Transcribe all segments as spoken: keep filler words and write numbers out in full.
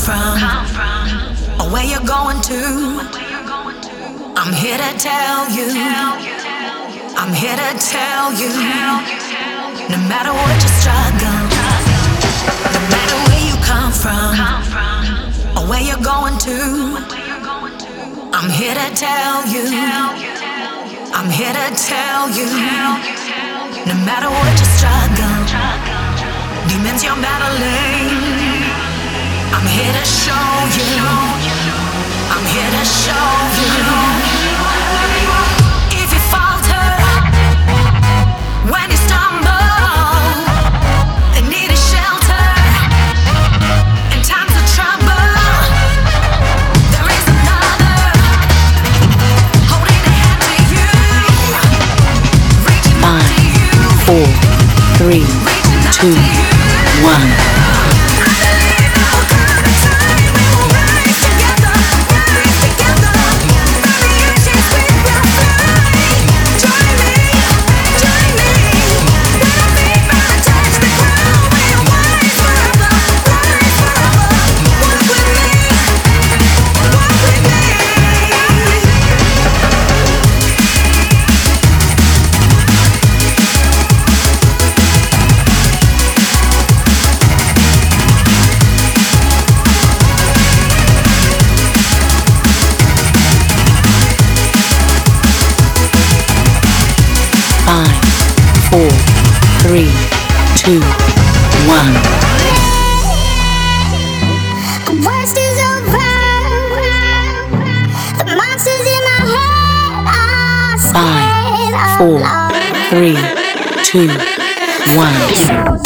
from or where you're going to. I'm here to tell you. I'm here to tell you. No matter what you struggle, no matter where you come from or where you're going to, I'm here to tell you. I'm here to tell you. No matter what you struggle, demons you're battling, I'm here to show you. I'm here to show you. If you falter, when you stumble, and need a shelter in times of trouble, there is another holding a hand to you, reaching out to you. Four, three, two, one. Four, three, two, one. The worst is over. The monsters in my head are scared. Five, four, three, two, one.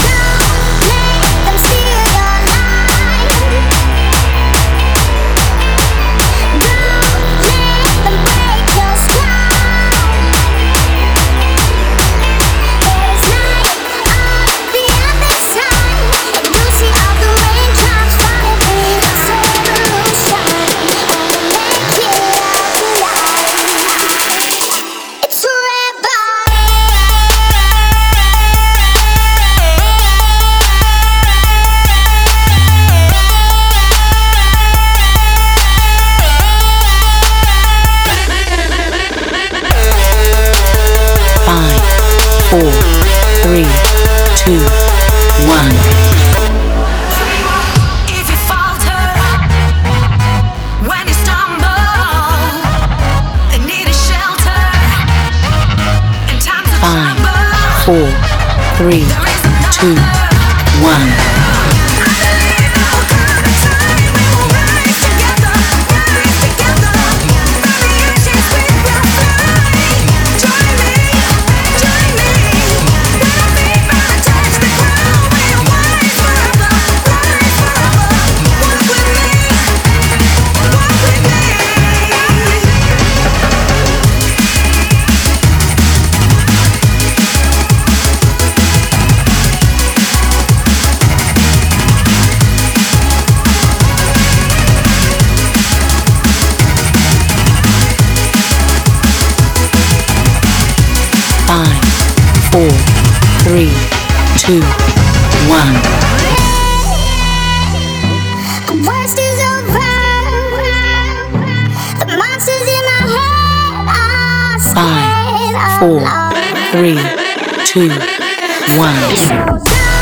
Four, three, two, one. If you falter, when you stumble, and need a shelter in times of trouble, Five, four, three, two, one. Five, four, three, two, one. The worst is over. The monsters in my head are scared. Five, four, three, two, one.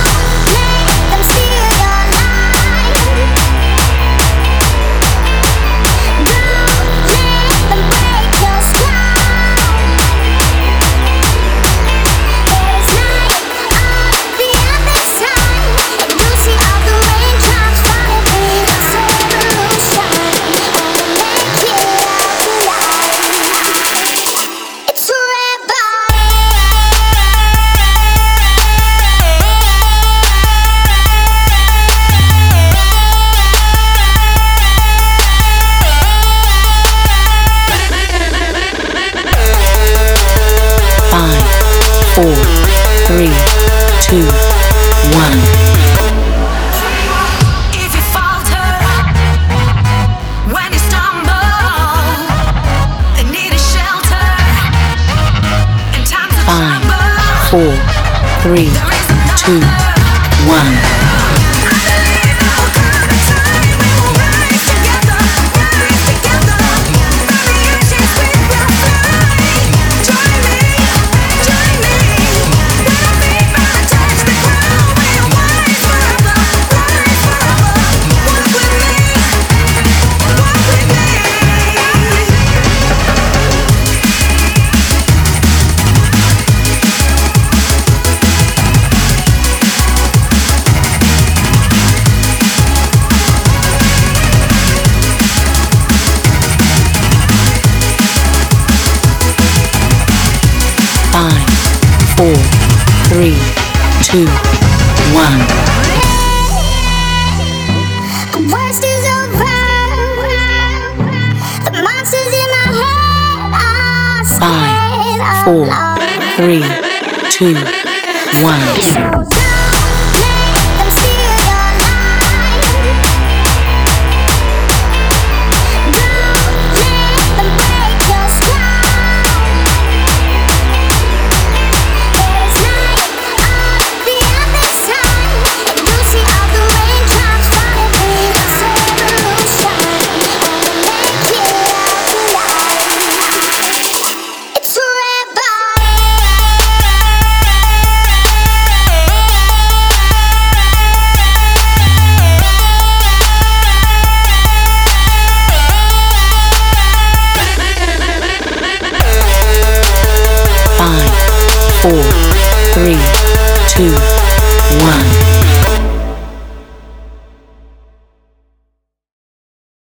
Four, three, two, one. If you falter, when you stumble, and need a shelter in times of Five, trouble, four, three, two, one. three, two, one. The worst is over. The monsters in my head are scared Five, of four, love. three, two, one. So don't let them steal your life. Don't let them break your stride. There's light on the other side. You see all the raindrops falling through the sunshine. Wanna make it out tonight. It's forever. Five, four, three, two, one.